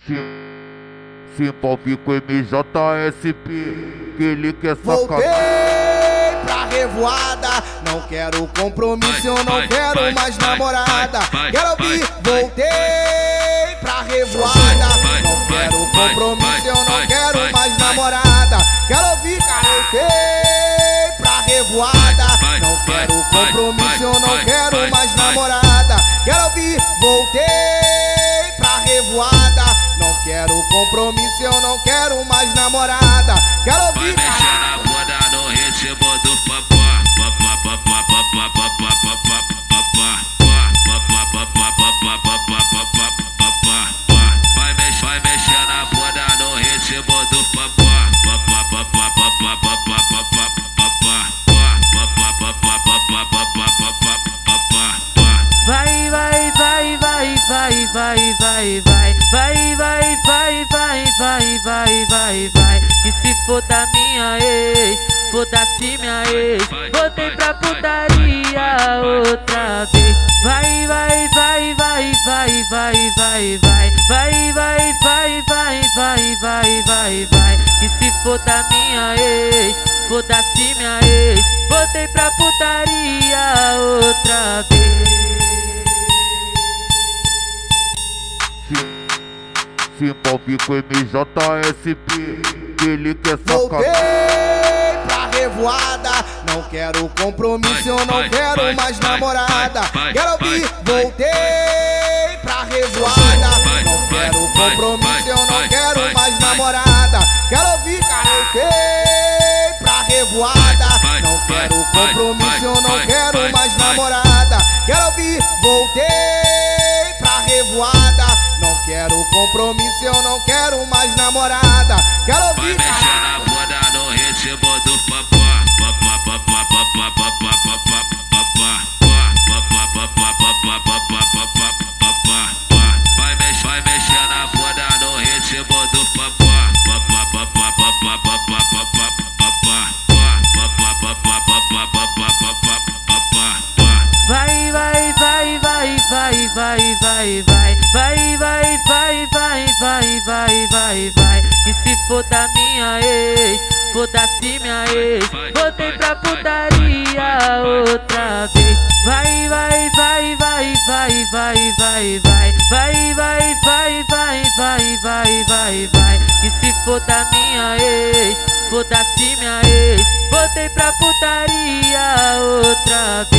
Se, se envolve com MJSP, que ele quer Voltei sacanagem. pra revoada, não quero compromisso, eu não quero mais namorada. Quero ouvir, voltei pra revoada, não quero compromisso, eu não quero mais namorada. Quero ouvir, cara, voltei pra revoada, não quero compromisso, eu não quero mais namorada. Quero ouvir, voltei pra revoada, não quero compromisso, eu não quero mais namorada. Quero ouvir, vai mexer na bunda no ritmo do papá, papá, papá, papá, papá, papá, papá, vai mexer na bunda no ritmo do papá, papá, papá, papá, papá, Vai, vai, vai, vai, vai, vai, vai, vai, vai, vai, vai, vai, vai, vai, vai, vai. Que se foda minha ex, foda-se minha ex. Voltei pra putaria outra vez. Vai, vai, vai, vai, vai, vai, vai, vai, vai, vai, vai, vai, vai, vai, vai, vai. Que se foda minha ex, foda-se minha ex. Voltei pra putaria outra vez. Se envolve com MJSP, que ele quer voltei sacanagem. pra revoada, não quero compromisso, eu não quero mais namorada. Quero ouvir, voltei pra revoada, não quero compromisso, eu não quero mais namorada. Quero ouvir, cara, voltei pra revoada, não quero compromisso, eu não quero mais namorada. Quero ouvir, voltei pra revoada, não quero compromisso, eu não quero mais namorada. Quero ouvir, vai mexer na bunda no ritmo do papá, papá, papá, papá, papá, papá, vai mexer na bunda no ritmo do papá, papá, papá, papá, papá, Vai, vai, vai, vai, vai, vai, vai, vai, vai, vai, vai, vai, vai, vai, vai, vai. Que se foda minha ex, foda-se minha ex. Voltei pra putaria outra vez. Vai, vai, vai, vai, vai, vai, vai, vai, vai, vai, vai, vai, vai, vai, vai, vai. Que se foda minha ex, foda-se minha ex. Voltei pra putaria outra vez.